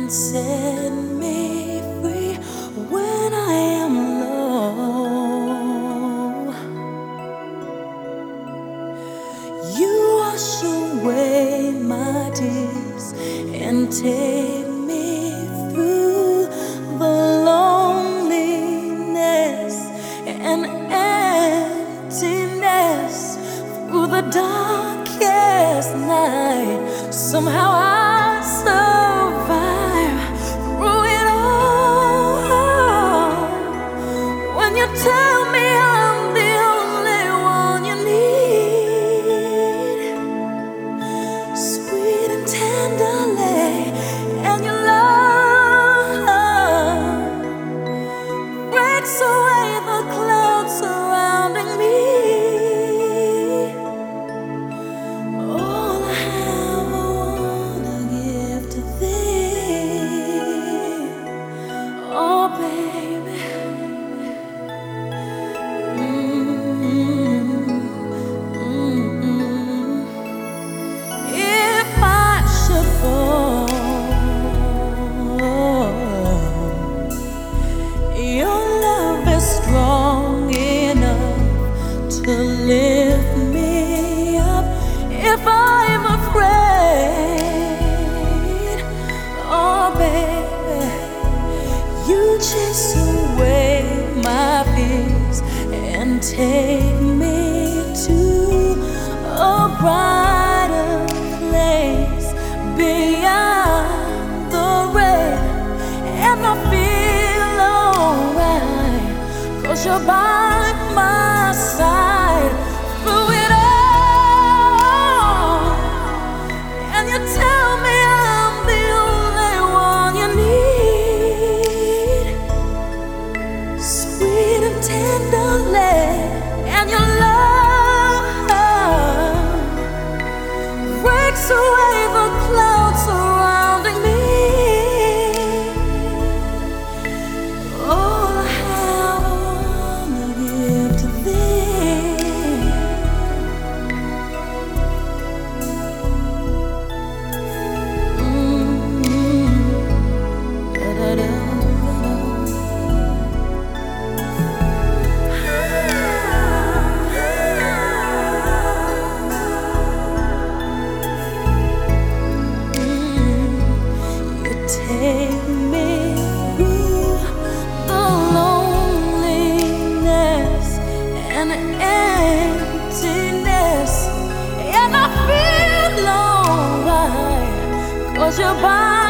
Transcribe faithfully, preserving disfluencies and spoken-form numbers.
and set me free when I am low. You wash away my tears and take me through the loneliness and emptiness, through the darkest night. Somehow I survive through it all. When you tell me I'm the only one you need, sweet and tenderly, and your love breaks away the clouds surrounding me. All I have, I wanna give to thee. Oh, baby. Mm-hmm. If I should fall, your love is strong enough to lift me up. If I'm afraid, oh baby, you chase away my fears and take me to a brighter place beyond the rain. And I feel alright, 'cause you're by my side through it all. And you tell me I'm the only one you need, sweet and tenderly, and your love breaks away the clouds surrounding me. All I have, I wanna give to thee. Mm-hmm. Da-da-da. You take me through the loneliness and emptiness, and I feel alright, 'cause you're by